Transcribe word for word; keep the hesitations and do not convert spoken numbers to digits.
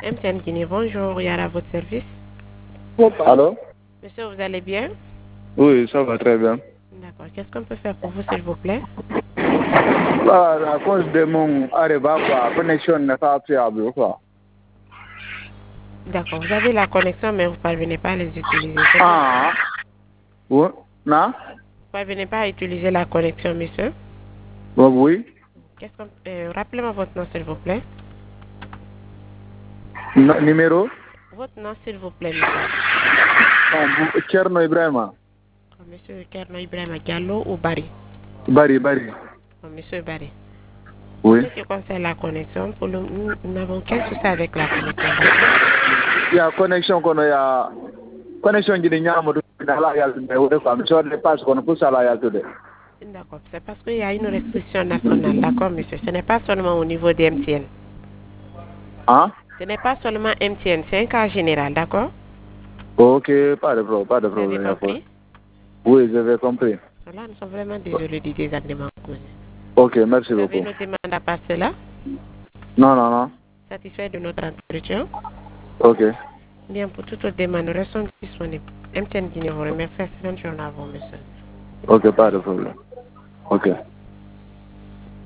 M T N Guinée, bonjour, Yara, à votre service. Allô? Monsieur, vous allez bien? Oui, ça va très bien. D'accord. Qu'est-ce qu'on peut faire pour vous, s'il vous plaît? Bah, à cause de mon arrivant, la connexion n'est pas fiable, quoi. D'accord. Vous avez la connexion, mais vous ne parvenez pas à les utiliser. C'est bien. Ah, oui, non? Vous ne parvenez pas à utiliser la connexion, monsieur? Bon, oui. Qu'est-ce qu'on... euh, rappelez-moi votre nom, s'il vous plaît. N- numéro? Votre nom, s'il vous plaît, monsieur. Oh, Tcherno Ibrahima. Oh, monsieur Kerno Ibrahima Diallo ou Barry? Bari, Bari. Oh, monsieur Barry. Oui. Ce qui concerne la connexion, pour le... nous nous n'avons qu'un souci avec la connexion, d'accord? Il y a connexion qu'on a. Connexion qui est nyama dans la yal mais on est comme ça ne passe qu'on pousse à la yal today. D'accord. C'est parce qu'il y a une restriction nationale, d'accord, monsieur? Ce n'est pas seulement au niveau des M T N. Hein? Ce n'est pas seulement M T N, c'est un cas général, d'accord? Ok, pas de problème, pas de Vous avez problème. y a pas. compris? Oui, j'avais compris. Là, nous sommes vraiment désolés du désagrément causé. Ok, merci Vous avez beaucoup. une demande à passer là? Non, non, non. Satisfait de notre entretien? Ok. Bien, pour toute autre demande, nous restons disponibles. M T N Guinée vous remercie. Excellente journée à vous, monsieur. Ok, pas de problème. Ok.